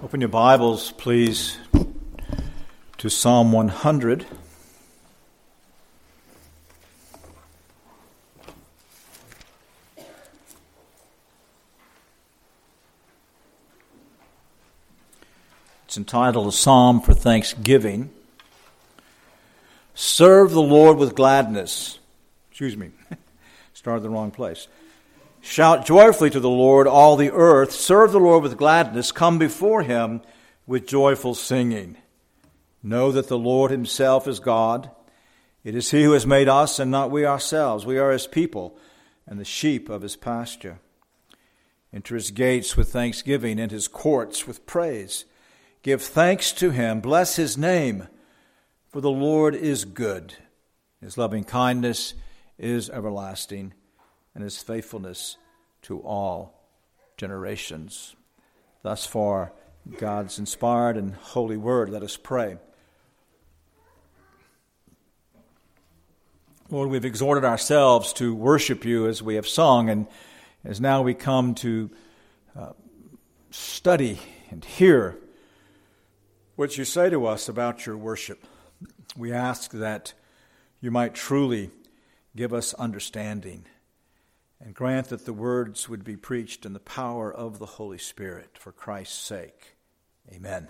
Open your Bibles, please, to Psalm 100. It's entitled A Psalm for Thanksgiving. Serve the Lord with gladness. Started the wrong place. Shout joyfully to the Lord, all the earth. Serve the Lord with gladness. Come before him with joyful singing. Know that the Lord himself is God. It is he who has made us and not we ourselves. We are his people and the sheep of his pasture. Enter his gates with thanksgiving and his courts with praise. Give thanks to him. Bless his name. For the Lord is good. His loving kindness is everlasting, and his faithfulness to all generations. Thus far, God's inspired and holy word. Let us pray. Lord, we've exhorted ourselves to worship you as we have sung, and as now we come to study and hear what you say to us about your worship. We ask that you might truly give us understanding and grant that the words would be preached in the power of the Holy Spirit for Christ's sake. Amen.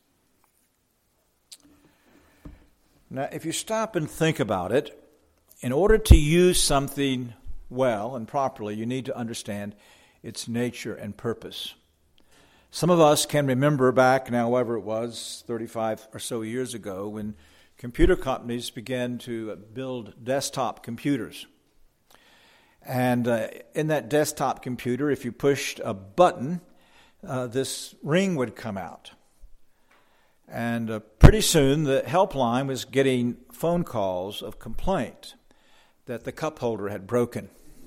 Now, if you stop and think about it, in order to use something well and properly, you need to understand its nature and purpose. Some of us can remember back now, however it was, 35 or so years ago, when computer companies began to build desktop computers. And in that desktop computer, if you pushed a button, this ring would come out. And pretty soon, the helpline was getting phone calls of complaint that the cup holder had broken.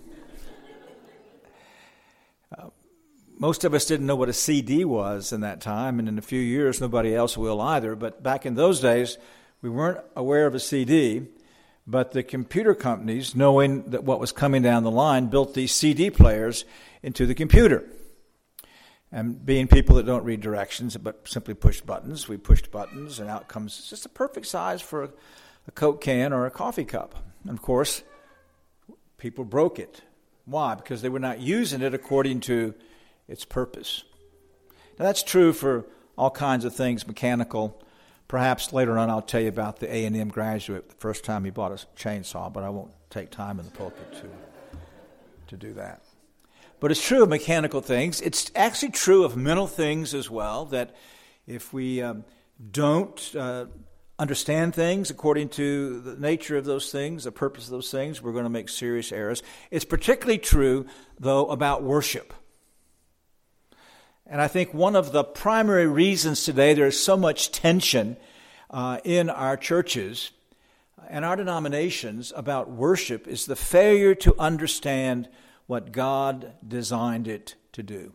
Most of us didn't know what a CD was in that time, and in a few years, nobody else will either. But back in those days, we weren't aware of a CD. But the computer companies, knowing that what was coming down the line, built these CD players into the computer. And being people that don't read directions but simply push buttons, we pushed buttons and out comes just a perfect size for a Coke can or a coffee cup. And of course, people broke it. Why? Because they were not using it according to its purpose. Now that's true for all kinds of things, mechanical. Perhaps later on I'll tell you about the A&M graduate, the first time he bought a chainsaw, but I won't take time in the pulpit to do that. But it's true of mechanical things. It's actually true of mental things as well, that if we don't understand things according to the nature of those things, the purpose of those things, we're going to make serious errors. It's particularly true, though, about worship. And I think one of the primary reasons today there's so much tension in our churches and our denominations about worship is the failure to understand what God designed it to do.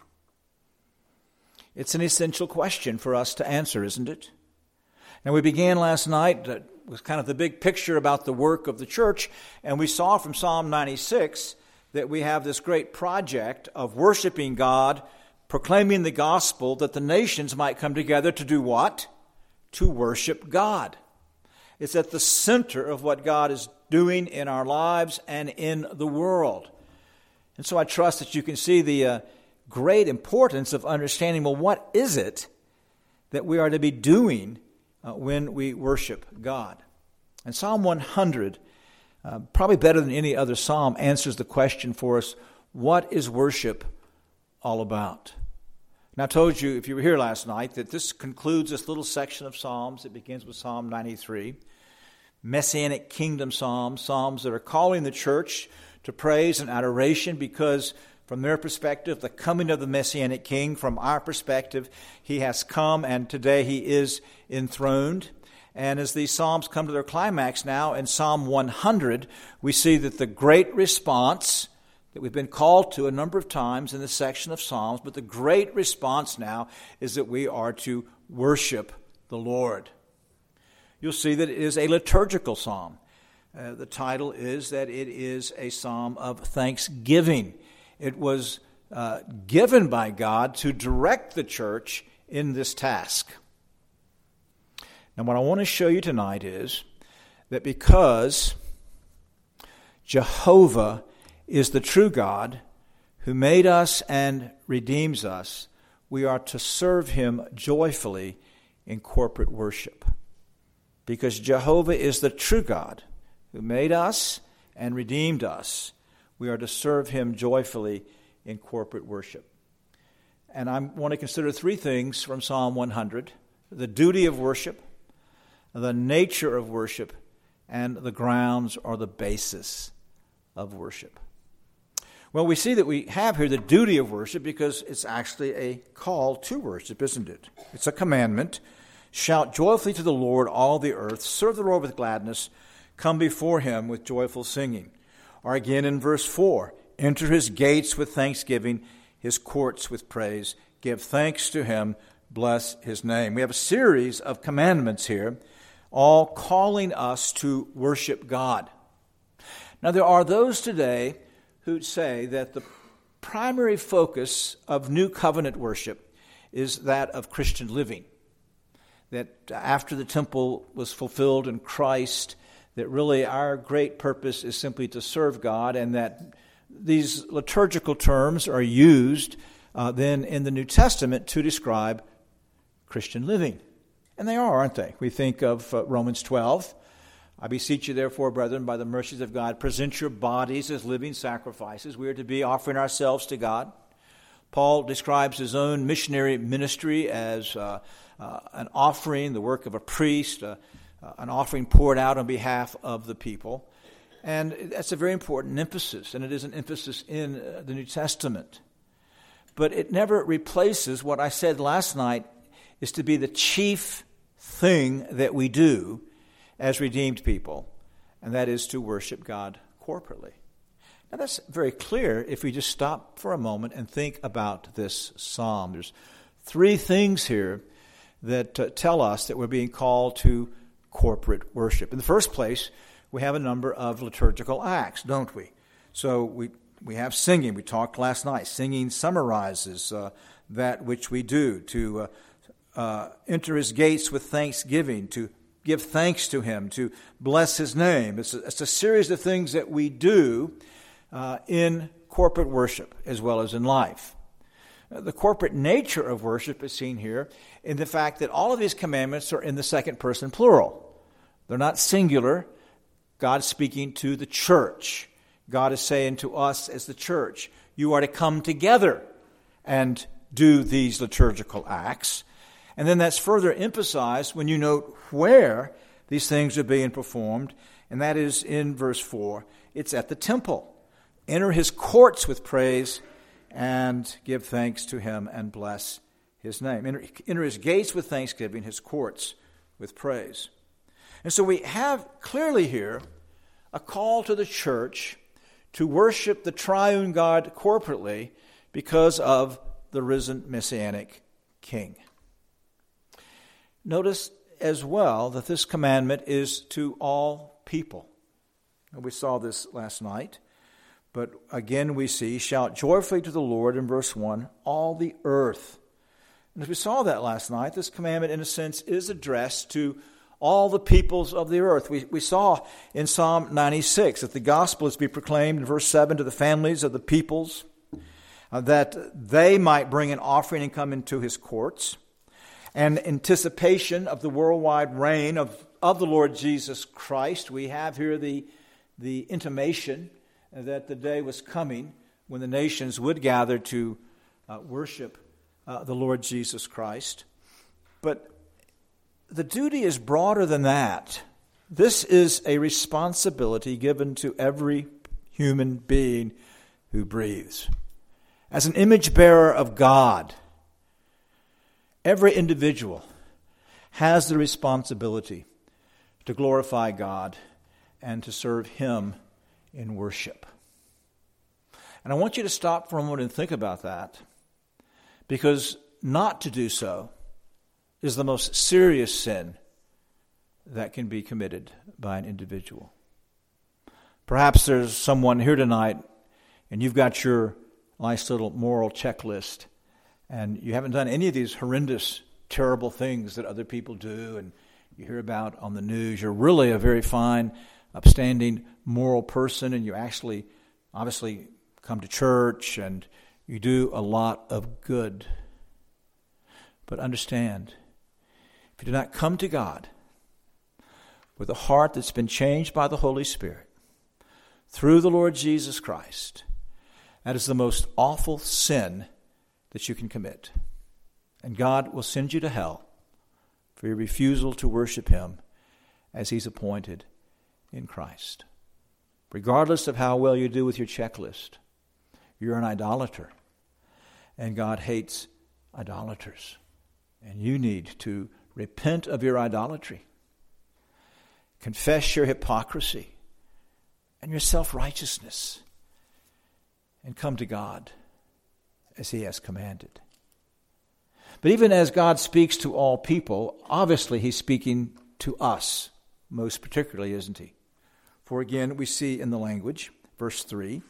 It's an essential question for us to answer, isn't it? And we began last night with kind of the big picture about the work of the church, and we saw from Psalm 96 that we have this great project of worshiping God, proclaiming the gospel that the nations might come together to do what? To worship God. It's at the center of what God is doing in our lives and in the world. And so I trust that you can see the great importance of understanding, well, what is it that we are to be doing when we worship God? And Psalm 100, probably better than any other psalm, answers the question for us, what is worship all about? Now, I told you, if you were here last night, that this concludes this little section of Psalms. It begins with Psalm 93, Messianic Kingdom Psalms, Psalms that are calling the church to praise and adoration because, from their perspective, the coming of the Messianic King, from our perspective, he has come and today he is enthroned. And as these Psalms come to their climax now, in Psalm 100, we see that the great response that we've been called to a number of times in this section of Psalms, but the great response now is that we are to worship the Lord. You'll see that it is a liturgical psalm. The title is that it is a psalm of thanksgiving. It was given by God to direct the church in this task. Now, what I want to show you tonight is that because Jehovah is the true God who made us and redeems us, we are to serve him joyfully in corporate worship. Because Jehovah is the true God who made us and redeemed us, we are to serve him joyfully in corporate worship. And I want to consider three things from Psalm 100: the duty of worship, the nature of worship, and the grounds or the basis of worship. Well, we see that we have here the duty of worship because it's actually a call to worship, isn't it? It's a commandment. Shout joyfully to the Lord, all the earth. Serve the Lord with gladness. Come before him with joyful singing. Or again in verse 4, enter his gates with thanksgiving, his courts with praise. Give thanks to him. Bless his name. We have a series of commandments here, all calling us to worship God. Now, there are those today who say that the primary focus of New Covenant worship is that of Christian living. That after the temple was fulfilled in Christ, that really our great purpose is simply to serve God, and that these liturgical terms are used then in the New Testament to describe Christian living. And they are, aren't they? We think of Romans 12. I beseech you, therefore, brethren, by the mercies of God, present your bodies as living sacrifices. We are to be offering ourselves to God. Paul describes his own missionary ministry as an offering, the work of a priest, an offering poured out on behalf of the people. And that's a very important emphasis, and it is an emphasis in the New Testament. But it never replaces what I said last night is to be the chief thing that we do as redeemed people, and that is to worship God corporately. Now that's very clear if we just stop for a moment and think about this psalm. There's three things here that tell us that we're being called to corporate worship. In the first place, we have a number of liturgical acts, don't we? So we have singing. We talked last night. Singing summarizes that which we do, to enter his gates with thanksgiving, to give thanks to him, to bless his name. It's a series of things that we do in corporate worship as well as in life. The corporate nature of worship is seen here in the fact that all of these commandments are in the second person plural. They're not singular. God's speaking to the church. God is saying to us as the church, you are to come together and do these liturgical acts. And then that's further emphasized when you note where these things are being performed, and that is in verse 4. It's at the temple. Enter his courts with praise and give thanks to him and bless his name. Enter his gates with thanksgiving, his courts with praise. And so we have clearly here a call to the church to worship the triune God corporately because of the risen Messianic King. Notice as well that this commandment is to all people. And we saw this last night. But again we see, shout joyfully to the Lord in verse 1, all the earth. And as we saw that last night, this commandment in a sense is addressed to all the peoples of the earth. We saw in Psalm 96 that the gospel is to be proclaimed in verse 7 to the families of the peoples, that they might bring an offering and come into his courts. And anticipation of the worldwide reign of the Lord Jesus Christ, we have here the intimation that the day was coming when the nations would gather to worship the Lord Jesus Christ. But the duty is broader than that. This is a responsibility given to every human being who breathes. As an image bearer of God, every individual has the responsibility to glorify God and to serve him in worship. And I want you to stop for a moment and think about that, because not to do so is the most serious sin that can be committed by an individual. Perhaps there's someone here tonight and you've got your nice little moral checklist and you haven't done any of these horrendous terrible things that other people do and you hear about on the news. You're really a very fine, upstanding, moral person, and you actually, obviously, come to church and you do a lot of good. But understand, if you do not come to God with a heart that's been changed by the Holy Spirit through the Lord Jesus Christ, that is the most awful sin that you can commit. And God will send you to hell for your refusal to worship Him as He's appointed in Christ. Regardless of how well you do with your checklist, you're an idolater. And God hates idolaters. And you need to repent of your idolatry. Confess your hypocrisy and your self-righteousness. And come to God as He has commanded. But even as God speaks to all people, obviously He's speaking to us, most particularly, isn't He? For again, we see in the language, verse 3,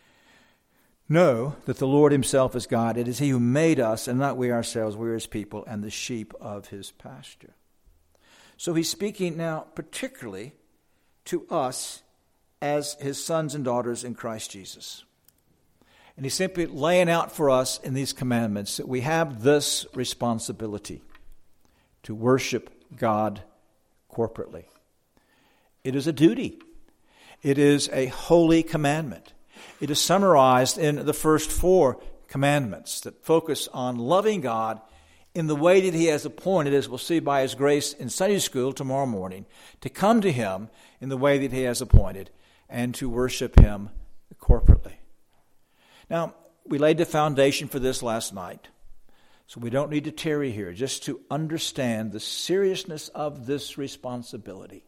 know that the Lord Himself is God. It is He who made us, and not we ourselves. We are His people and the sheep of His pasture. So He's speaking now particularly to us as His sons and daughters in Christ Jesus. And He's simply laying out for us in these commandments that we have this responsibility to worship God corporately. It is a duty. It is a holy commandment. It is summarized in the first 4 commandments that focus on loving God in the way that He has appointed, as we'll see by His grace in Sunday school tomorrow morning, to come to Him in the way that He has appointed and to worship Him corporately. Now, we laid the foundation for this last night, so we don't need to tarry here, just to understand the seriousness of this responsibility.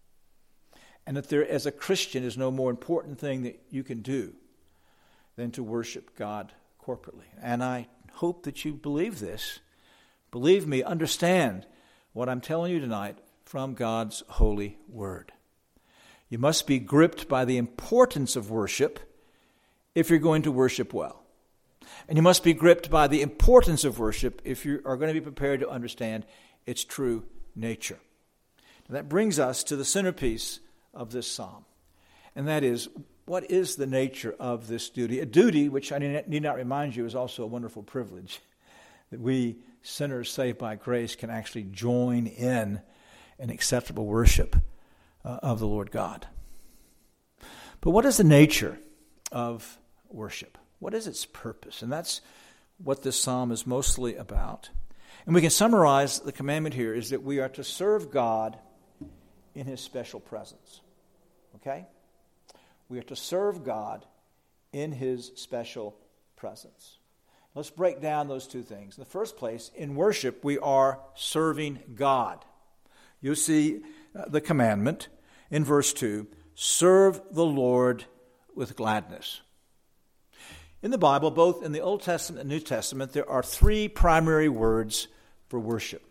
And that there, as a Christian, is no more important thing that you can do than to worship God corporately. And I hope that you believe this. Believe me, understand what I'm telling you tonight from God's holy word. You must be gripped by the importance of worship if you're going to worship well. And you must be gripped by the importance of worship if you are going to be prepared to understand its true nature. Now, that brings us to the centerpiece of this psalm. And that is, what is the nature of this duty? A duty, which I need not remind you, is also a wonderful privilege. That we sinners saved by grace can actually join in an acceptable worship of the Lord God. But what is the nature of worship? What is its purpose? And that's what this psalm is mostly about. And we can summarize the commandment here is that we are to serve God in His special presence. Okay? We are to serve God in His special presence. Let's break down those two things. In the first place, in worship, we are serving God. You'll see the commandment in verse 2, serve the Lord with gladness. In the Bible, both in the Old Testament and New Testament, there are 3 primary words for worship.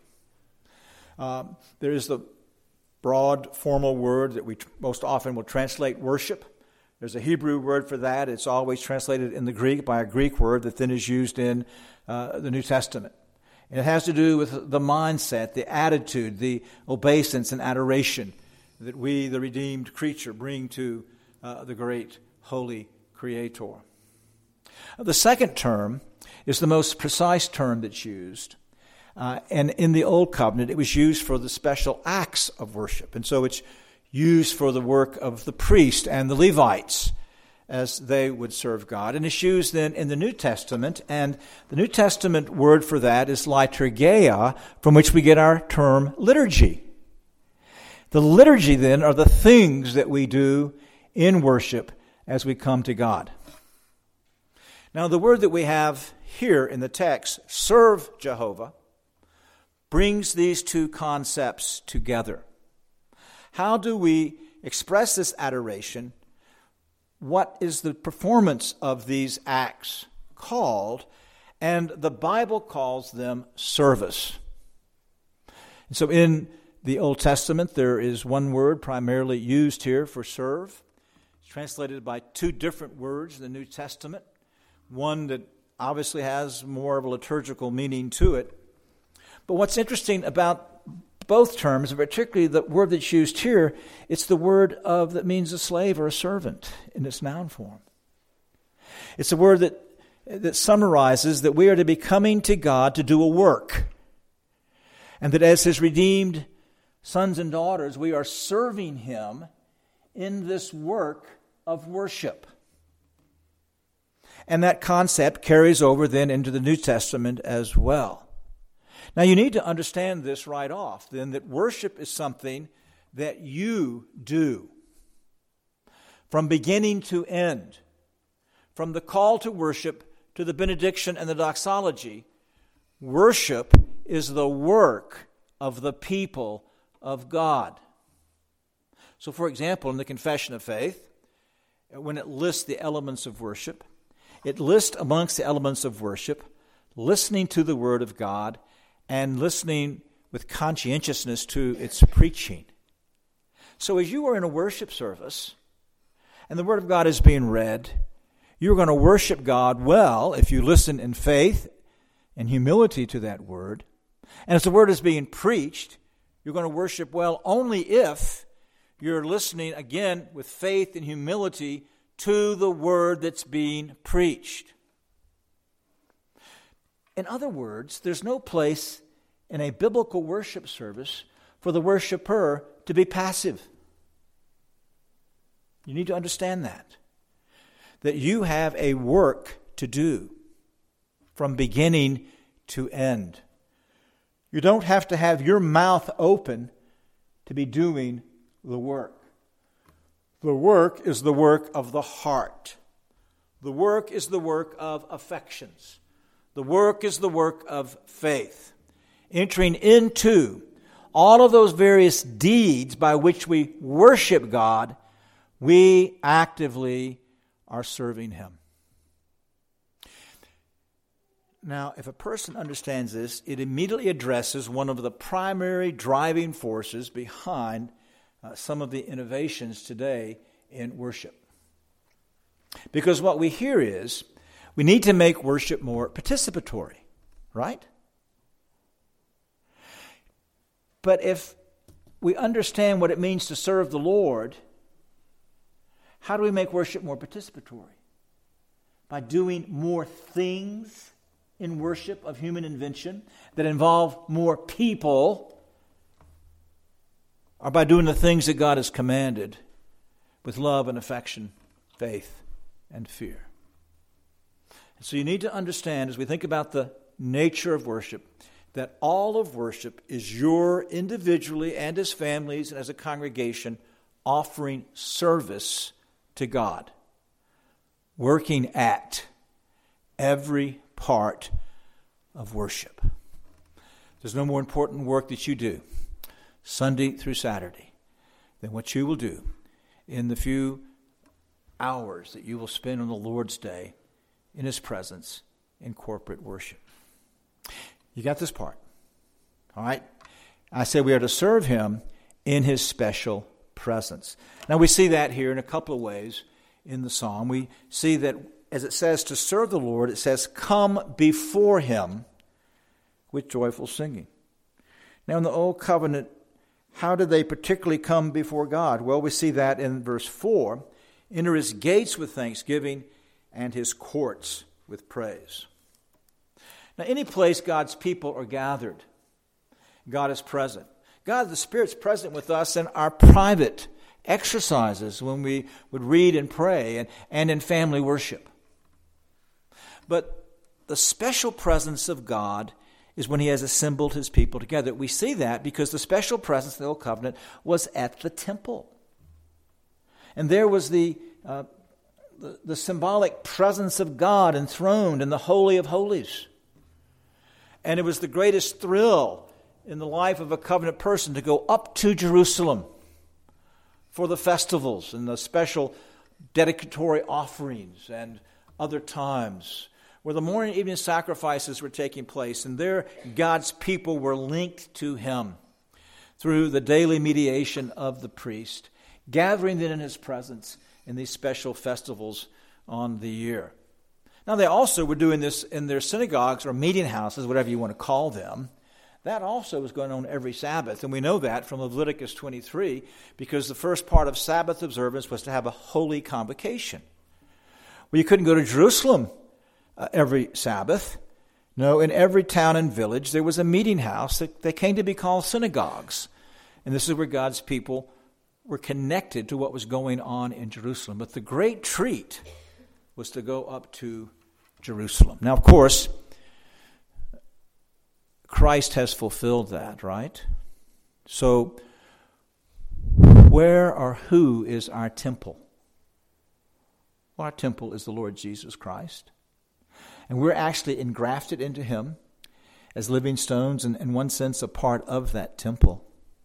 There is the broad, formal word that we most often will translate worship. There's a Hebrew word for that. It's always translated in the Greek by a Greek word that then is used in the New Testament. And it has to do with the mindset, the attitude, the obeisance and adoration that we, the redeemed creature, bring to the great holy Creator. The second term is the most precise term that's used. And in the Old Covenant, it was used for the special acts of worship. And so it's used for the work of the priest and the Levites as they would serve God. And it's used then in the New Testament. And the New Testament word for that is liturgia, from which we get our term liturgy. The liturgy then are the things that we do in worship as we come to God. Now, the word that we have here in the text, serve Jehovah, brings these 2 concepts together. How do we express this adoration? What is the performance of these acts called? And the Bible calls them service. And so in the Old Testament, there is one word primarily used here for serve. It's translated by 2 different words in the New Testament. One that obviously has more of a liturgical meaning to it. But what's interesting about both terms, and particularly the word that's used here, it's the word that means a slave or a servant in its noun form. It's a word that summarizes that we are to be coming to God to do a work, and that as His redeemed sons and daughters, we are serving Him in this work of worship. And that concept carries over then into the New Testament as well. Now you need to understand this right off, then, that worship is something that you do from beginning to end. From the call to worship to the benediction and the doxology, worship is the work of the people of God. So, for example, in the Confession of Faith, when it lists the elements of worship, it lists amongst the elements of worship listening to the Word of God and listening with conscientiousness to its preaching. So as you are in a worship service and the Word of God is being read, you're going to worship God well if you listen in faith and humility to that Word. And as the Word is being preached, you're going to worship well only if you're listening, again, with faith and humility to the Word that's being preached. In other words, there's no place in a biblical worship service for the worshiper to be passive. You need to understand that you have a work to do from beginning to end. You don't have to have your mouth open to be doing the work. The work is the work of the heart. The work is the work of affections. The work is the work of faith. Entering into all of those various deeds by which we worship God, we actively are serving Him. Now, if a person understands this, it immediately addresses one of the primary driving forces behind some of the innovations today in worship. Because what we hear is, we need to make worship more participatory, right? But if we understand what it means to serve the Lord, how do we make worship more participatory? By doing more things in worship of human invention that involve more people, or by doing the things that God has commanded with love and affection, faith and fear. And so you need to understand, as we think about the nature of worship, that all of worship is your individually and as families and as a congregation offering service to God, working at every part of worship. There's no more important work that you do Sunday through Saturday than what you will do in the few hours that you will spend on the Lord's Day in His presence in corporate worship. You got this part, all right? I said we are to serve Him in His special presence. Now we see that here in a couple of ways in the psalm. We see that as it says to serve the Lord, it says come before Him with joyful singing. Now in the Old Covenant, how did they particularly come before God? Well, we see that in verse 4. Enter His gates with thanksgiving and His courts with praise. Now, any place God's people are gathered, God is present. God, the Spirit's present with us in our private exercises when we would read and pray and in family worship. But the special presence of God is when He has assembled His people together. We see that because the special presence of the Old Covenant was at the temple. And there was the symbolic presence of God enthroned in the Holy of Holies. And it was the greatest thrill in the life of a covenant person to go up to Jerusalem for the festivals and the special dedicatory offerings and other times where the morning and evening sacrifices were taking place. And there God's people were linked to Him through the daily mediation of the priest, gathering then in His presence in these special festivals on the year. Now they also were doing this in their synagogues or meeting houses, whatever you want to call them, That also was going on every Sabbath, and we know that from Leviticus 23, because the first part of Sabbath observance was to have a holy convocation. Well, you couldn't go to Jerusalem every Sabbath. No, in every town and village there was a meeting house that came to be called synagogues. And this is where God's people were connected to what was going on in Jerusalem. But the great treat was to go up to Jerusalem. Now, of course, Christ has fulfilled that, right? So, where or who is our temple? Well, our temple is the Lord Jesus Christ. And we're actually engrafted into him as living stones and, in one sense, a part of that temple.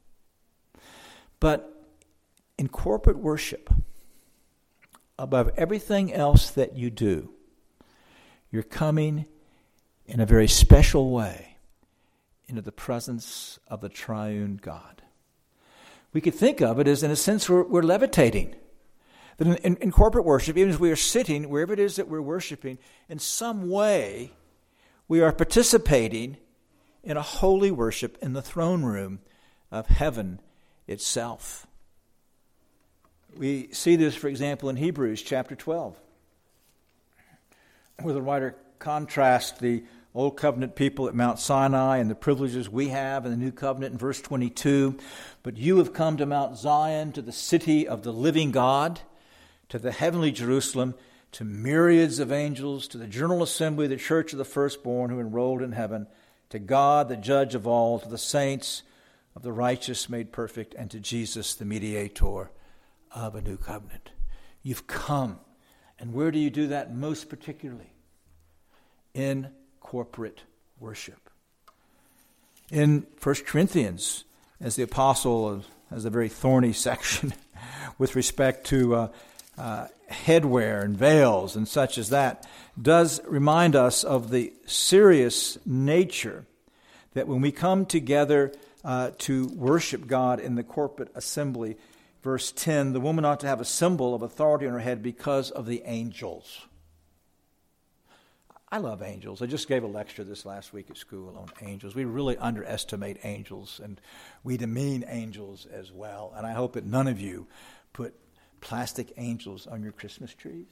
But in corporate worship, above everything else that you do, you're coming in a very special way into the presence of the triune God. We could think of it as, in a sense, we're levitating. That in corporate worship, even as we are sitting, wherever it is that we're worshiping, in some way we are participating in a holy worship in the throne room of heaven itself. We see this, for example, in Hebrews chapter 12, where the writer contrasts the Old Covenant people at Mount Sinai and the privileges we have in the New Covenant in verse 22. But you have come to Mount Zion, to the city of the living God, to the heavenly Jerusalem, to myriads of angels, to the general assembly, the church of the firstborn who enrolled in heaven, to God, the judge of all, to the saints of the righteous made perfect, and to Jesus, the mediator of a new covenant. You've come. And where do you do that most particularly? In corporate worship. In 1 Corinthians, as the apostle has a very thorny section with respect to headwear and veils and such as that, does remind us of the serious nature that when we come together to worship God in the corporate assembly, verse 10, the woman ought to have a symbol of authority on her head because of the angels. I love angels. I just gave a lecture this last week at school on angels. We really underestimate angels, and we demean angels as well. And I hope that none of you put plastic angels on your Christmas trees.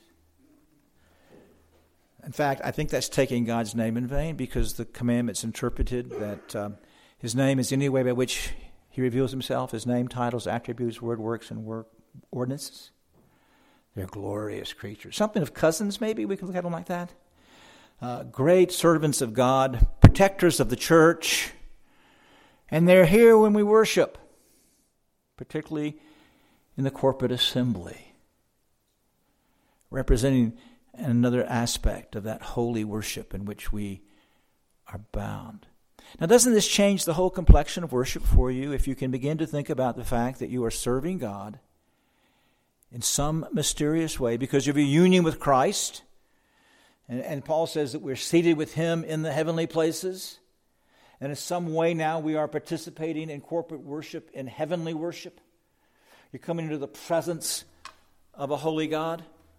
In fact, I think that's taking God's name in vain, because the commandment's interpreted that his name is any way by which he reveals himself, his name, titles, attributes, word, works, and ordinances. They're glorious creatures. Something of cousins, maybe we can look at them like that. Great servants of God, protectors of the church, and they're here when we worship, particularly in the corporate assembly, representing another aspect of that holy worship in which we are bound. Now, doesn't this change the whole complexion of worship for you if you can begin to think about the fact that you are serving God in some mysterious way because of your union with Christ? And Paul says that we're seated with him in the heavenly places. And in some way now we are participating in corporate worship, in heavenly worship. You're coming into the presence of a holy God.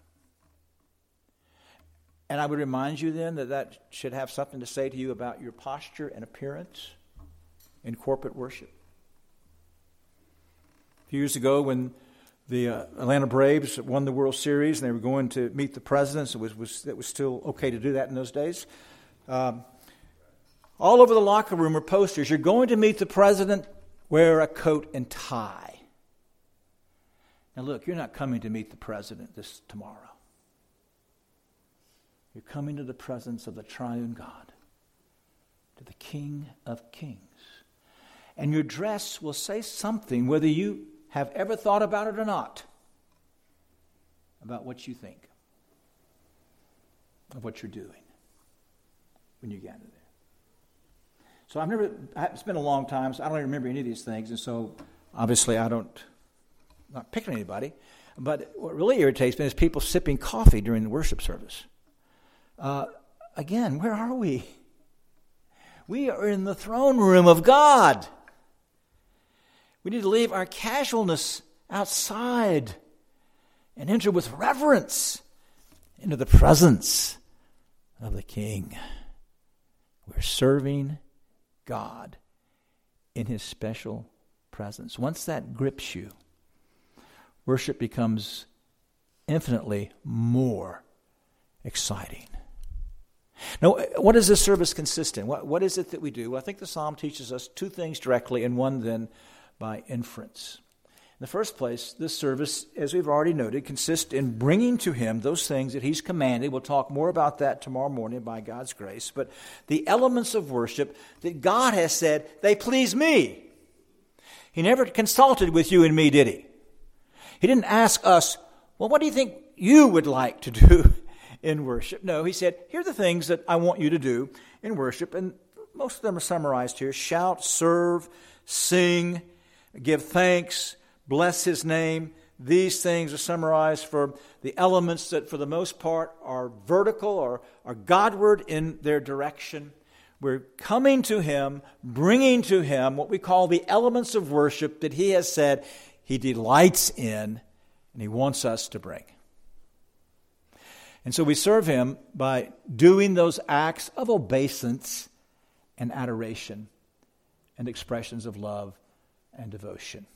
And I would remind you then that should have something to say to you about your posture and appearance in corporate worship. A few years ago when the Atlanta Braves won the World Series and they were going to meet the presidents, it was still okay to do that in those days. All over the locker room were posters. You're going to meet the president, wear a coat and tie. Now look, you're not coming to meet the president tomorrow. You're coming to the presence of the triune God, to the King of Kings. And your dress will say something, whether you have ever thought about it or not, about what you think of what you're doing when you gather there. So it's been a long time, so I don't even remember any of these things, and so obviously I'm not picking anybody, but what really irritates me is people sipping coffee during the worship service. Again, where are we? We are in the throne room of God. We need to leave our casualness outside and enter with reverence into the presence of the King. We're serving God in his special presence. Once that grips you, worship becomes infinitely more exciting. Now, what does this service consist in? What is it that we do? Well, I think the psalm teaches us two things directly and one then by inference. In the first place, this service, as we've already noted, consists in bringing to him those things that he's commanded. We'll talk more about that tomorrow morning by God's grace. But the elements of worship that God has said, they please me. He never consulted with you and me, did he? He didn't ask us, well, what do you think you would like to do in worship? No, he said, here are the things that I want you to do in worship. And most of them are summarized here. Shout, serve, sing, give thanks, bless his name. These things are summarized for the elements that for the most part are vertical or are Godward in their direction. We're coming to him, bringing to him what we call the elements of worship that he has said he delights in and he wants us to bring. And so we serve him by doing those acts of obeisance and adoration and expressions of love and devotion.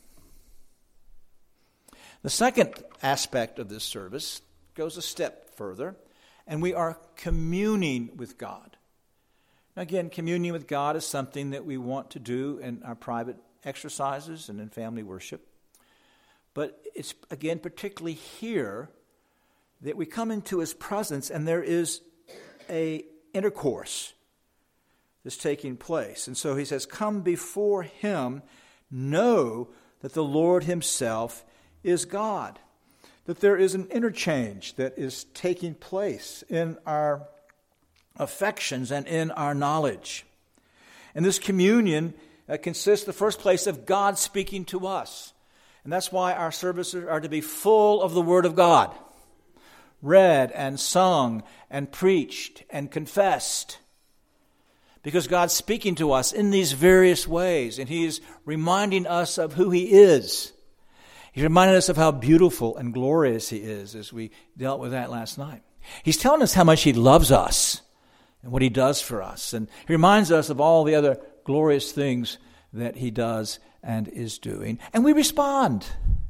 The second aspect of this service goes a step further, and we are communing with God. Now again, communion with God is something that we want to do in our private exercises and in family worship. But it's, again, particularly here that we come into his presence and there is a intercourse that's taking place. And so he says, come before him, know that the Lord himself is God. That there is an interchange that is taking place in our affections and in our knowledge. And this communion consists, in the first place, of God speaking to us. And that's why our services are to be full of the Word of God. Read and sung and preached and confessed. Because God's speaking to us in these various ways. And He is reminding us of who He is. He's reminding us of how beautiful and glorious He is, as we dealt with that last night. He's telling us how much He loves us and what He does for us. And He reminds us of all the other glorious things that He does and is doing. And we respond.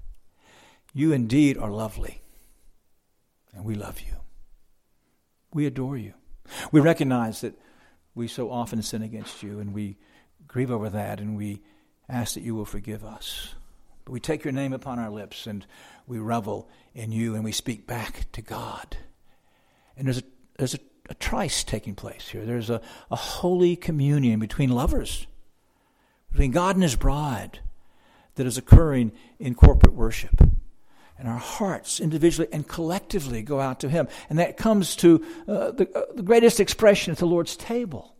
You indeed are lovely. And we love you. We adore you. We recognize that we so often sin against you, and we grieve over that, and we ask that you will forgive us. But we take your name upon our lips, and we revel in you, and we speak back to God. And there's a trice taking place here. There's a holy communion between lovers, between God and His bride, that is occurring in corporate worship. And our hearts individually and collectively go out to Him. And that comes to the greatest expression at the Lord's table,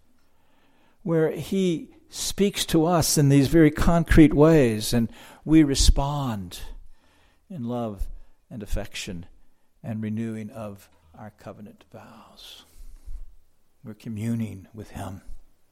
where He speaks to us in these very concrete ways, and we respond in love and affection and renewing of our covenant vows. We're communing with Him.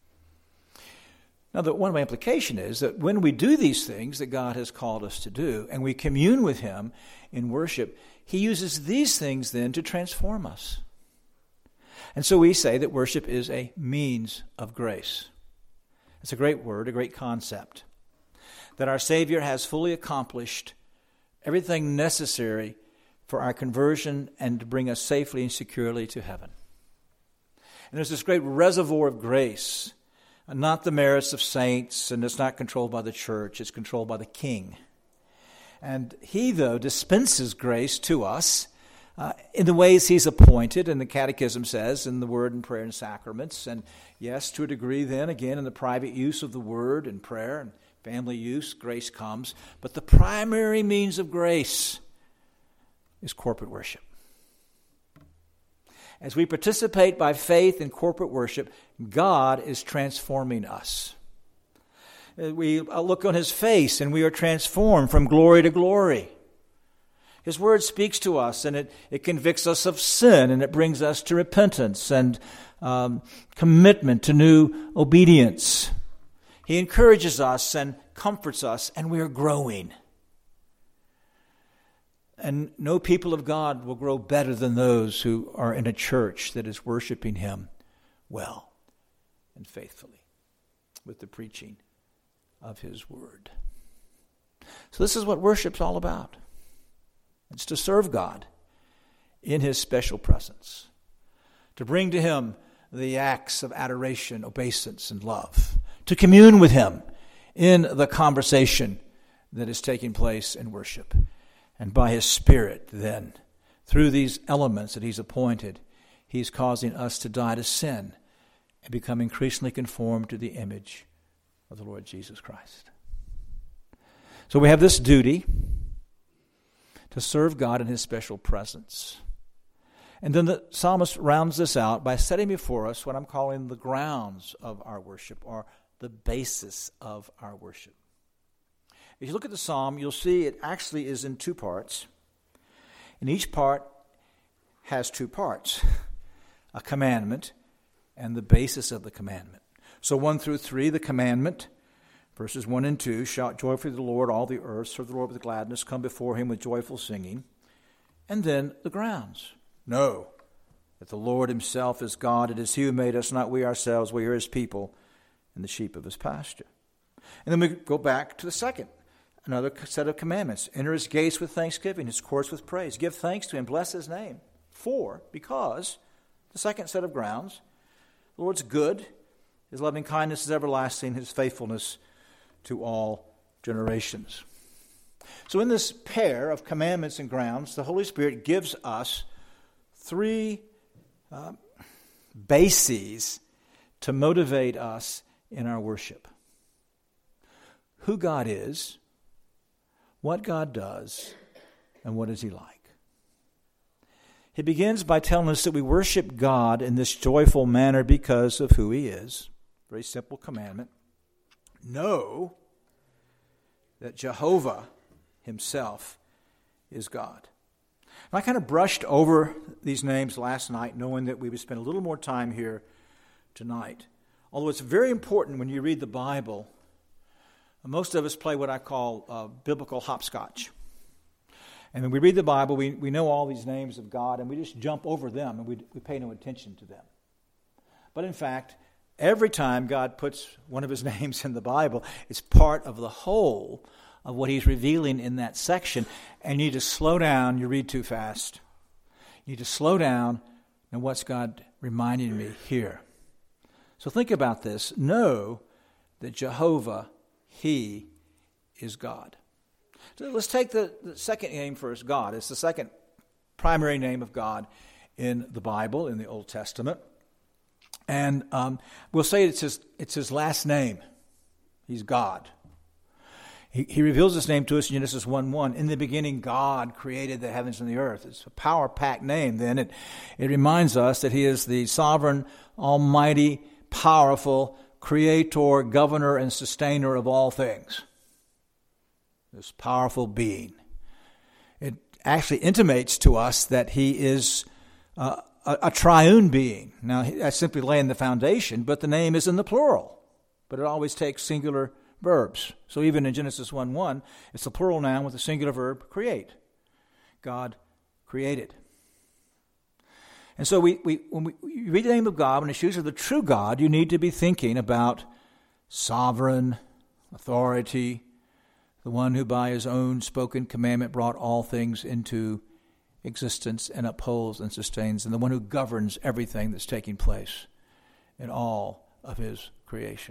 Now, one of my implication is that when we do these things that God has called us to do, and we commune with Him in worship, He uses these things then to transform us. And so we say that worship is a means of grace. It's a great word, a great concept. That our Savior has fully accomplished everything necessary for our conversion and to bring us safely and securely to heaven. And there's this great reservoir of grace, not the merits of saints, and it's not controlled by the church, it's controlled by the King. And He, though, dispenses grace to us in the ways He's appointed, and the Catechism says, in the Word and prayer and sacraments. And yes, to a degree then, again, in the private use of the Word and prayer and family use, grace comes. But the primary means of grace is corporate worship. As we participate by faith in corporate worship, God is transforming us. We look on His face and we are transformed from glory to glory. His Word speaks to us and it convicts us of sin, and it brings us to repentance and commitment to new obedience. He encourages us and comforts us, and we are growing. And no people of God will grow better than those who are in a church that is worshiping Him well and faithfully with the preaching of his word. So this is what worship's all about. It's to serve God in his special presence, to bring to him the acts of adoration, obeisance, and love, to commune with him in the conversation that is taking place in worship. And by his Spirit, then, through these elements that he's appointed, he's causing us to die to sin and become increasingly conformed to the image of the Lord Jesus Christ. So we have this duty to serve God in his special presence. And then the psalmist rounds this out by setting before us what I'm calling the grounds of our worship, or the basis of our worship. If you look at the psalm, you'll see it actually is in two parts. And each part has two parts, a commandment and the basis of the commandment. So 1 through 3, the commandment, verses 1 and 2, shout joyfully to the Lord, all the earth, serve the Lord with gladness, come before him with joyful singing. And then the grounds. Know that the Lord himself is God. It is he who made us, not we ourselves. We are his people and the sheep of his pasture. And then we go back to the second, another set of commandments. Enter his gates with thanksgiving, his courts with praise. Give thanks to him, bless his name. Because, the second set of grounds, the Lord's good, his loving kindness is everlasting, his faithfulness to all generations. So in this pair of commandments and grounds, the Holy Spirit gives us three bases to motivate us in our worship. Who God is, what God does, and what is he like. He begins by telling us that we worship God in this joyful manner because of who he is. Very simple commandment. Know that Jehovah himself is God. And I kind of brushed over these names last night, knowing that we would spend a little more time here tonight. Although it's very important when you read the Bible, most of us play what I call biblical hopscotch. And when we read the Bible, we know all these names of God, and we just jump over them, and we pay no attention to them. But in fact, every time God puts one of his names in the Bible, it's part of the whole of what he's revealing in that section. And you need to slow down. You read too fast. You need to slow down. And what's God reminding me here? So think about this. Know that Jehovah, he is God. So let's take the second name first, God. It's the second primary name of God in the Bible, in the Old Testament. And we'll say it's his last name. He's God. He reveals his name to us in Genesis 1:1. In the beginning, God created the heavens and the earth. It's a power-packed name. Then it reminds us that he is the sovereign, almighty, powerful creator, governor, and sustainer of all things. This powerful being. It actually intimates to us that he is a triune being. Now, that's simply laying the foundation, but the name is in the plural. But it always takes singular verbs. So even in Genesis 1:1, it's a plural noun with a singular verb, create. God created. And so when we read the name of God, when it's used of the true God, you need to be thinking about sovereign authority, the one who by his own spoken commandment brought all things into existence and upholds and sustains, and the one who governs everything that's taking place in all of his creation.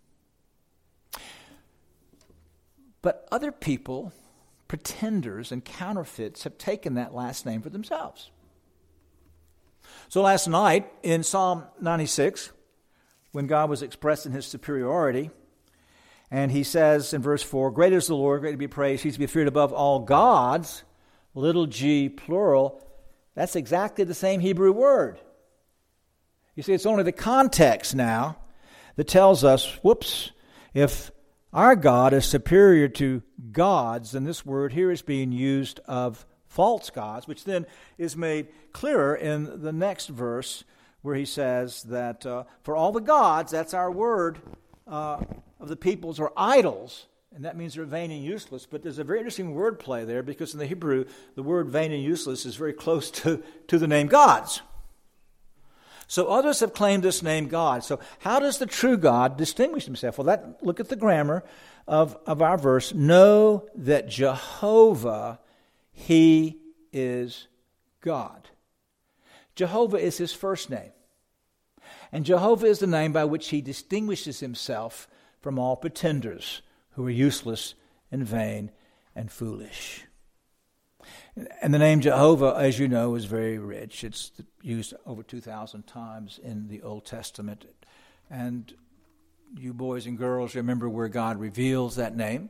But other people, pretenders and counterfeits, have taken that last name for themselves. So last night in Psalm 96, when God was expressing his superiority, and he says in verse 4, great is the Lord, great to be praised, he's to be feared above all gods, little g, plural. That's exactly the same Hebrew word. You see, it's only the context now that tells us, if our God is superior to gods, then this word here is being used of false gods, which then is made clearer in the next verse where he says that for all the gods, that's our word of the peoples, are idols, and that means they're vain and useless. But there's a very interesting word play there, because in the Hebrew, the word vain and useless is very close to the name gods. So others have claimed this name God. So how does the true God distinguish himself? Well, look at the grammar of our verse. Know that Jehovah, he is God. Jehovah is his first name. And Jehovah is the name by which he distinguishes himself from all pretenders who are useless and vain and foolish. And the name Jehovah, as you know, is very rich. It's used over 2,000 times in the Old Testament. And you boys and girls remember where God reveals that name.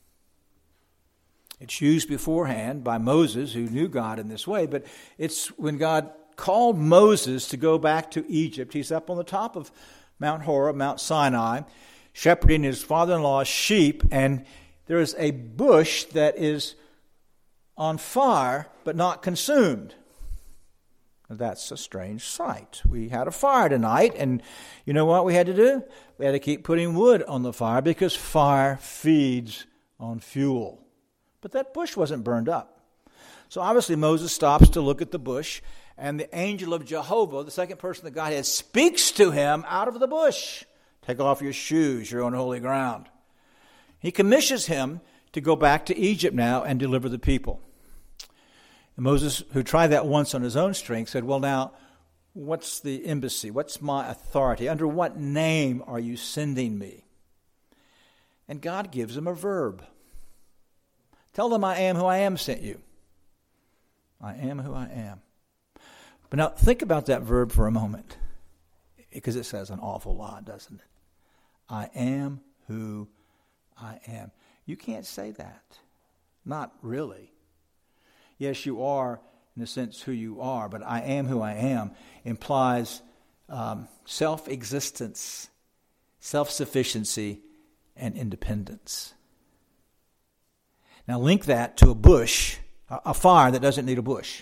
It's used beforehand by Moses, who knew God in this way, but it's when God called Moses to go back to Egypt. He's up on the top of Mount Horeb, Mount Sinai, shepherding his father-in-law's sheep, and there is a bush that is on fire but not consumed. That's a strange sight. We had a fire tonight, and you know what we had to do? We had to keep putting wood on the fire because fire feeds on fuel. But that bush wasn't burned up. So obviously Moses stops to look at the bush, and the angel of Jehovah, the second person of the Godhead, speaks to him out of the bush. Take off your shoes, you're on holy ground. He commissions him to go back to Egypt now and deliver the people. And Moses, who tried that once on his own strength, said, well, now, what's the embassy? What's my authority? Under what name are you sending me? And God gives him a verb. Tell them I am who I am sent you. I am who I am. But now think about that verb for a moment, because it says an awful lot, doesn't it? I am who I am. You can't say that. Not really. Yes, you are, in a sense, who you are, but I am who I am implies self-existence, self-sufficiency, and independence. Now link that to a bush, a fire that doesn't need a bush.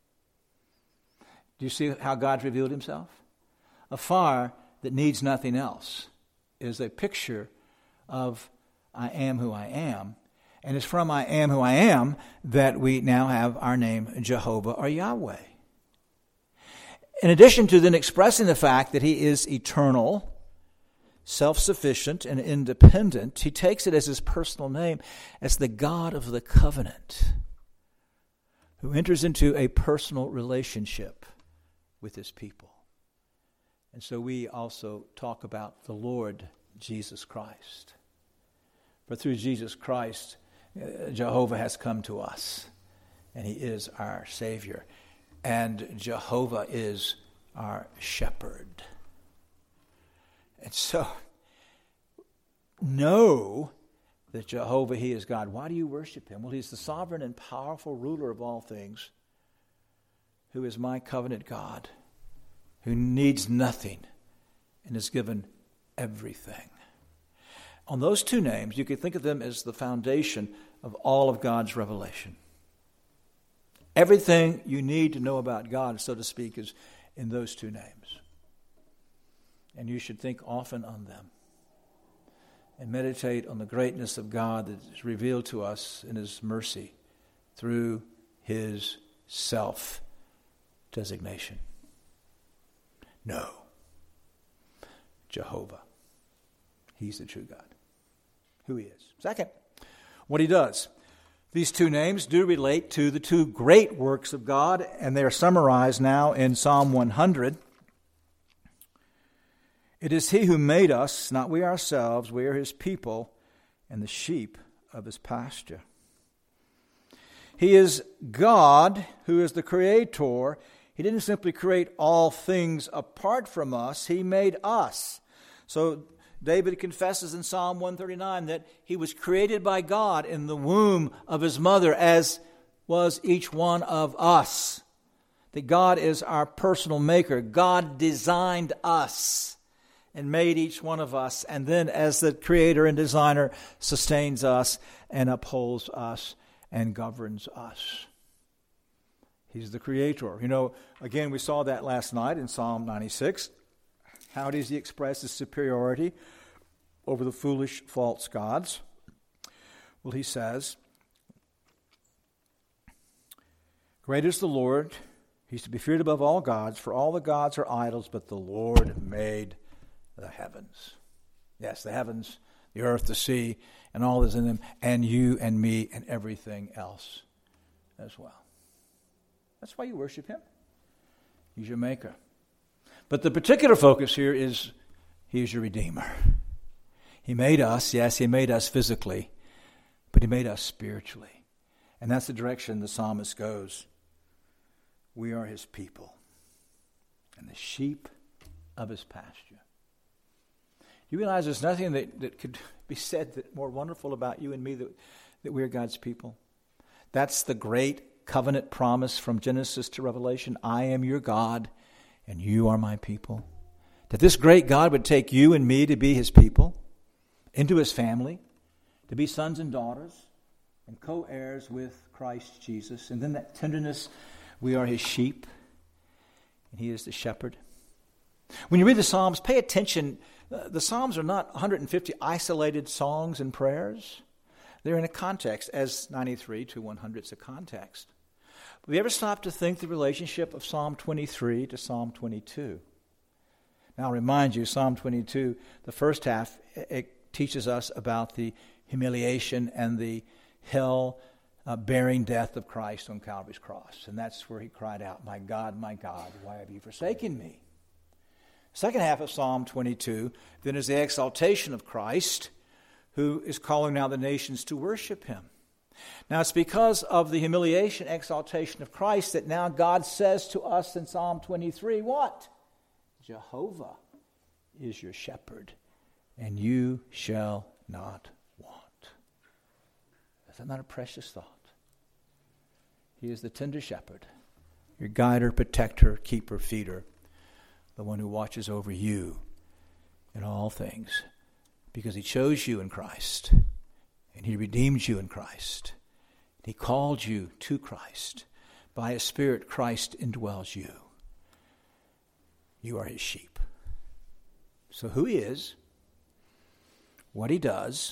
Do you see how God's revealed himself? A fire that needs nothing else is a picture of I am who I am. And it's from I am who I am that we now have our name Jehovah or Yahweh. In addition to then expressing the fact that he is eternal, self-sufficient, and independent, he takes it as his personal name as the God of the covenant, who enters into a personal relationship with his people. And so we also talk about the Lord Jesus Christ. For through Jesus Christ, Jehovah has come to us, and he is our Savior. And Jehovah is our shepherd. And so, know that Jehovah, he is God. Why do you worship him? Well, he's the sovereign and powerful ruler of all things, who is my covenant God, who needs nothing and is given everything. On those two names, you could think of them as the foundation of all of God's revelation. Everything you need to know about God, so to speak, is in those two names. And you should think often on them and meditate on the greatness of God that is revealed to us in his mercy through his self-designation. No. Jehovah. He's the true God. Who he is. Second, what he does. These two names do relate to the two great works of God, and they are summarized now in Psalm 100. It is he who made us, not we ourselves. We are his people and the sheep of his pasture. He is God who is the creator. He didn't simply create all things apart from us. He made us. So David confesses in Psalm 139 that he was created by God in the womb of his mother, as was each one of us. That God is our personal maker. God designed us and made each one of us, and then as the creator and designer sustains us and upholds us and governs us. He's the creator. You know, again, we saw that last night in Psalm 96. How does he express his superiority over the foolish false gods? Well, he says, great is the Lord He's to be feared above all gods, for all the gods are idols, but the Lord made the heavens. Yes, the heavens, the earth, the sea, and all that's in them, and you and me and everything else as well. That's why you worship him. He's your maker. But the particular focus here is he is your Redeemer. He made us, yes, he made us physically, but he made us spiritually. And that's the direction the psalmist goes. We are his people and the sheep of his pasture. You realize there's nothing that could be said that more wonderful about you and me that we're God's people. That's the great covenant promise from Genesis to Revelation. I am your God and you are my people. That this great God would take you and me to be his people, into his family, to be sons and daughters, and co-heirs with Christ Jesus. And then that tenderness, we are his sheep, and he is the shepherd. When you read the Psalms, pay attention. The Psalms are not 150 isolated songs and prayers. They're in a context, as 93 to 100 is a context. Have you ever stopped to think the relationship of Psalm 23 to Psalm 22? Now, I'll remind you, Psalm 22, the first half, it teaches us about the humiliation and the hell-bearing death of Christ on Calvary's cross. And that's where he cried out, my God, why have you forsaken me? Second half of Psalm 22, then, is the exaltation of Christ, who is calling now the nations to worship him. Now, it's because of the humiliation, exaltation of Christ that now God says to us in Psalm 23, what? Jehovah is your shepherd, and you shall not want. Is that not a precious thought? He is the tender shepherd, your guider, protector, keeper, feeder, the one who watches over you in all things, because he chose you in Christ, and he redeemed you in Christ. He called you to Christ. By his Spirit, Christ indwells you. You are his sheep. So who he is, what he does,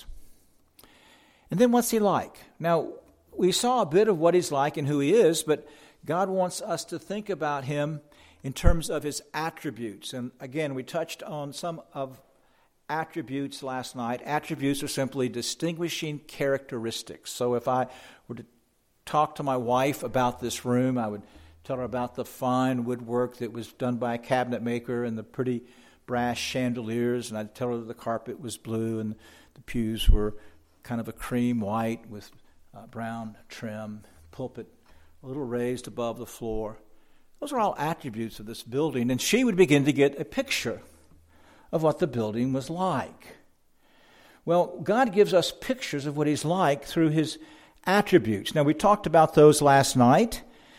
and then what's he like? Now, we saw a bit of what he's like and who he is, but God wants us to think about him in terms of his attributes. And again, we touched on some of attributes last night. Attributes are simply distinguishing characteristics. So if I were to talk to my wife about this room, I would tell her about the fine woodwork that was done by a cabinet maker and the pretty brass chandeliers, and I'd tell her that the carpet was blue and the pews were kind of a cream white with brown trim, pulpit a little raised above the floor. Those are all attributes of this building, and she would begin to get a picture of what the building was like. Well, God gives us pictures of what he's like through his attributes. Now, we talked about those last night,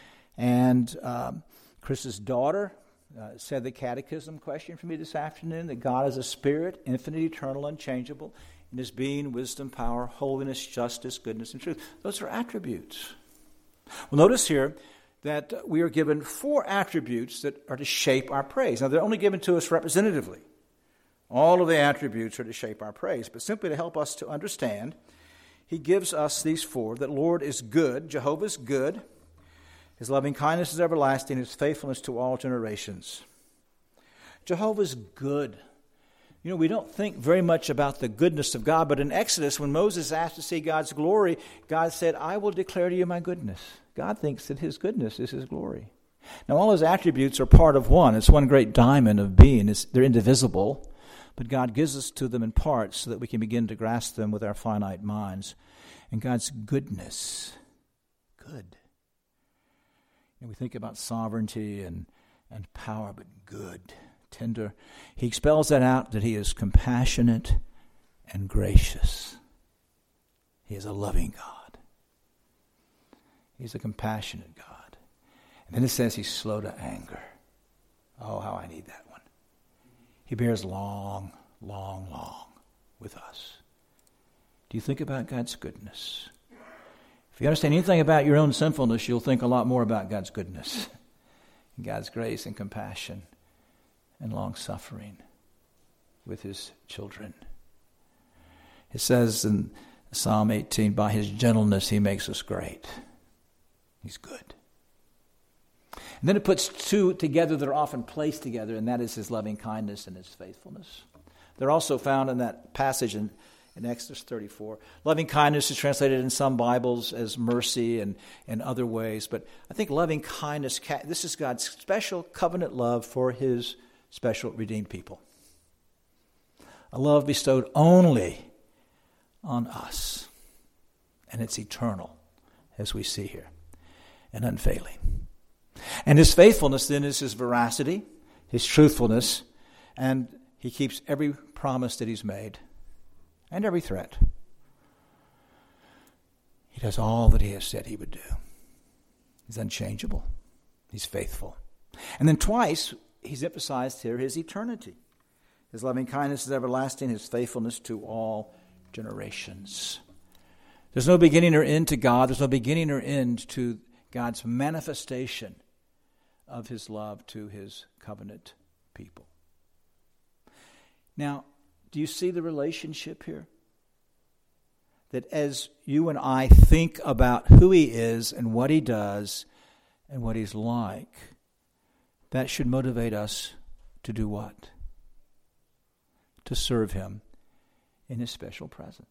and Chris's daughter said the catechism question for me this afternoon, that God is a spirit, infinite, eternal, unchangeable, in his being, wisdom, power, holiness, justice, goodness, and truth. Those are attributes. Well, notice here that we are given 4 attributes that are to shape our praise. Now, they're only given to us representatively. All of the attributes are to shape our praise, but simply to help us to understand, he gives us these 4, that Lord is good, Jehovah is good, his loving kindness is everlasting, his faithfulness to all generations. Jehovah is good. You know, we don't think very much about the goodness of God, but in Exodus, when Moses asked to see God's glory, God said, I will declare to you my goodness. God thinks that his goodness is his glory. Now, all his attributes are part of one. It's one great diamond of being. They're indivisible, but God gives us to them in parts so that we can begin to grasp them with our finite minds. And God's goodness, good. And we think about sovereignty and power, but good, tender. He spells that out, that he is compassionate and gracious. He is a loving God. He's a compassionate God. And then it says he's slow to anger. Oh, how I need that one. He bears long with us. Do you think about God's goodness? If you understand anything about your own sinfulness, you'll think a lot more about God's goodness, and God's grace and compassion and long-suffering with his children. It says in Psalm 18, by his gentleness he makes us great. He's good. And then it puts two together that are often placed together, and that is his loving kindness and his faithfulness. They're also found in that passage in Exodus 34. Loving kindness is translated in some Bibles as mercy and in other ways. But I think loving kindness, this is God's special covenant love for his special redeemed people. A love bestowed only on us. And it's eternal, as we see here, and unfailing. And his faithfulness then is his veracity, his truthfulness, and he keeps every promise that he's made and every threat. He does all that he has said he would do. He's unchangeable. He's faithful. And then twice, he's emphasized here his eternity. His loving kindness is everlasting, his faithfulness to all generations. There's no beginning or end to God. There's no beginning or end to God's manifestation of his love to his covenant people. Now, do you see the relationship here? That as you and I think about who he is and what he does and what he's like, that should motivate us to do what? To serve him in his special presence.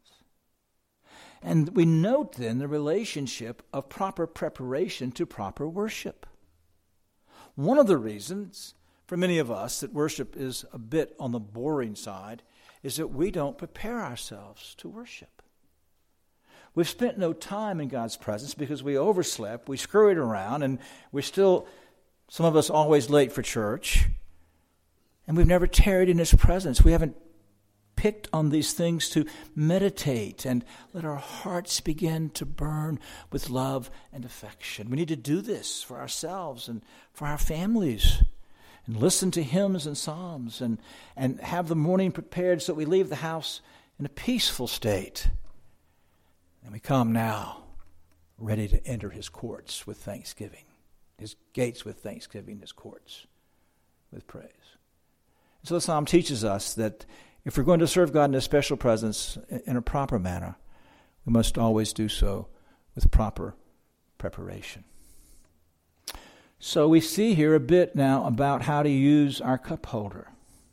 And we note then the relationship of proper preparation to proper worship. One of the reasons for many of us that worship is a bit on the boring side is that we don't prepare ourselves to worship. We've spent no time in God's presence because we overslept, we scurried around, and we're still, some of us, always late for church. And we've never tarried in his presence. We haven't picked on these things to meditate and let our hearts begin to burn with love and affection. We need to do this for ourselves and for our families, and listen to hymns and psalms, and have the morning prepared so that we leave the house in a peaceful state. And we come now ready to enter his courts with thanksgiving, his gates with thanksgiving, his courts with praise. And so the psalm teaches us that if we're going to serve God in a special presence in a proper manner, we must always do so with proper preparation. So we see here a bit now about how to use our cup holder.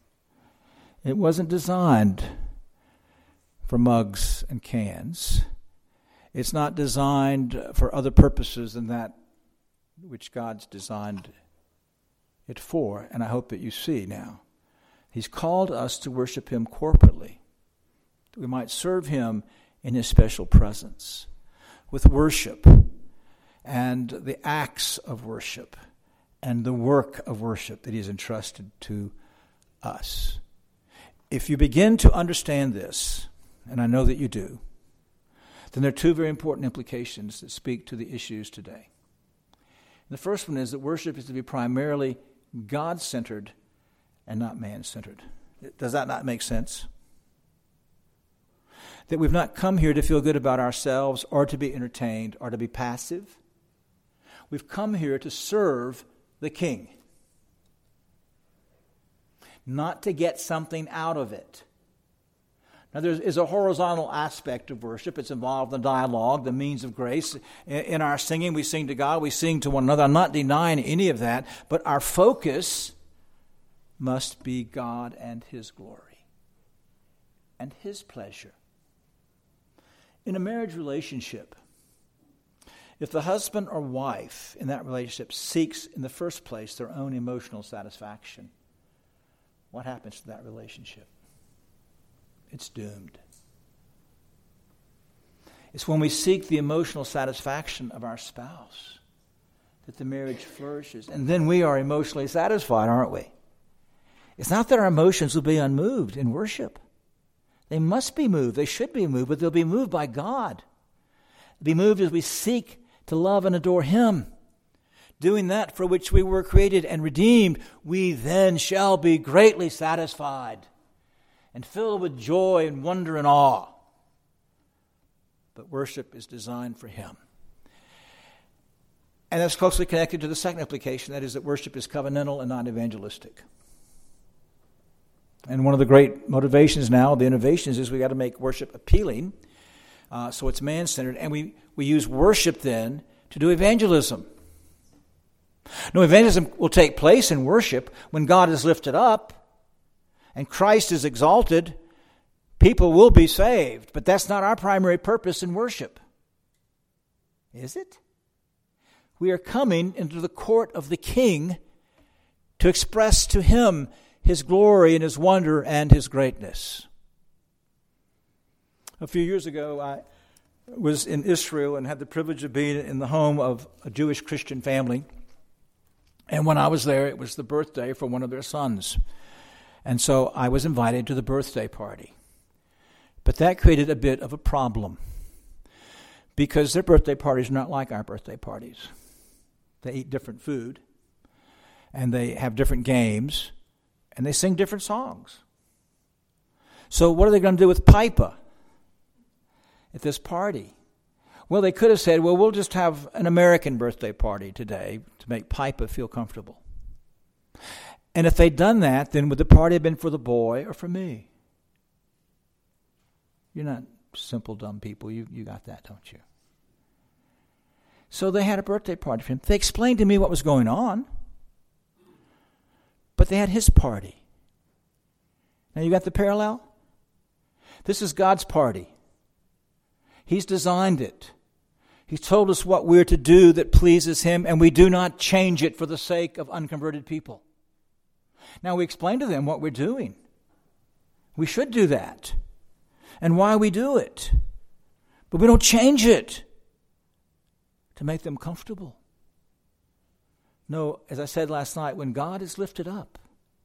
It wasn't designed for mugs and cans. It's not designed for other purposes than that which God's designed it for. And I hope that you see now. He's called us to worship him corporately, that we might serve him in his special presence, with worship and the acts of worship and the work of worship that he has entrusted to us. If you begin to understand this, and I know that you do, then there are two very important implications that speak to the issues today. The first one is that worship is to be primarily God-centered and not man-centered. Does that not make sense? That we've not come here to feel good about ourselves or to be entertained or to be passive. We've come here to serve the King, not to get something out of it. Now, there is a horizontal aspect of worship. It's involved in the dialogue, the means of grace. In our singing, we sing to God, we sing to one another. I'm not denying any of that, but our focus must be God and his glory and his pleasure. In a marriage relationship, if the husband or wife in that relationship seeks in the first place their own emotional satisfaction, what happens to that relationship? It's doomed. It's when we seek the emotional satisfaction of our spouse that the marriage flourishes. And then we are emotionally satisfied, aren't we? It's not that our emotions will be unmoved in worship. They must be moved. They should be moved, but they'll be moved by God. They'll be moved as we seek to love and adore him. Doing that for which we were created and redeemed, we then shall be greatly satisfied and filled with joy and wonder and awe. But worship is designed for him. And that's closely connected to the second implication, that is that worship is covenantal and not evangelistic. And one of the great motivations now, the innovations, is we got to make worship appealing, so it's man-centered. And we use worship then to do evangelism. No, evangelism will take place in worship when God is lifted up and Christ is exalted. People will be saved, but that's not our primary purpose in worship. Is it? We are coming into the court of the King to express to Him His glory and His wonder and His greatness. A few years ago, I was in Israel and had the privilege of being in the home of a Jewish Christian family. And when I was there, it was the birthday for one of their sons. And so I was invited to the birthday party. But that created a bit of a problem, because their birthday parties are not like our birthday parties. They eat different food, and they have different games, and they sing different songs. So what are they going to do with pipa at this party? Well, they could have said, well, we'll just have an American birthday party today to make pipa feel comfortable. And if they'd done that, then would the party have been for the boy or for me? You're not simple, dumb people. You got that, don't you? So they had a birthday party for him. They explained to me what was going on, but they had his party. Now you got the parallel? This is God's party. He's designed it. He's told us what we're to do that pleases Him, and we do not change it for the sake of unconverted people. Now we explain to them what we're doing. We should do that, and why we do it. But we don't change it to make them comfortable. No, as I said last night, when God is lifted up,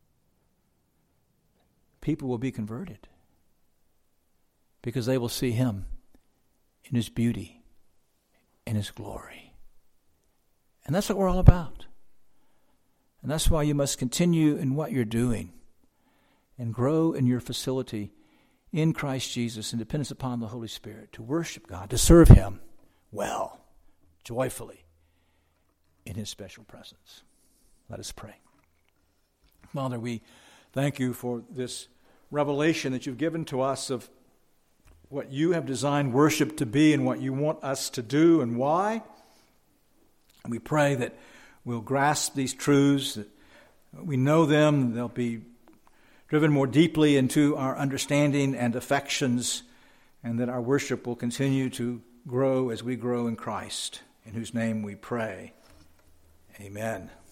people will be converted because they will see Him in His beauty, in His glory. And that's what we're all about. And that's why you must continue in what you're doing and grow in your facility in Christ Jesus in dependence upon the Holy Spirit to worship God, to serve Him well, joyfully, in His special presence. Let us pray. Father, we thank You for this revelation that You've given to us of what You have designed worship to be and what You want us to do and why. And we pray that we'll grasp these truths, that we know them, they'll be driven more deeply into our understanding and affections, and that our worship will continue to grow as we grow in Christ, in whose name we pray. Amen.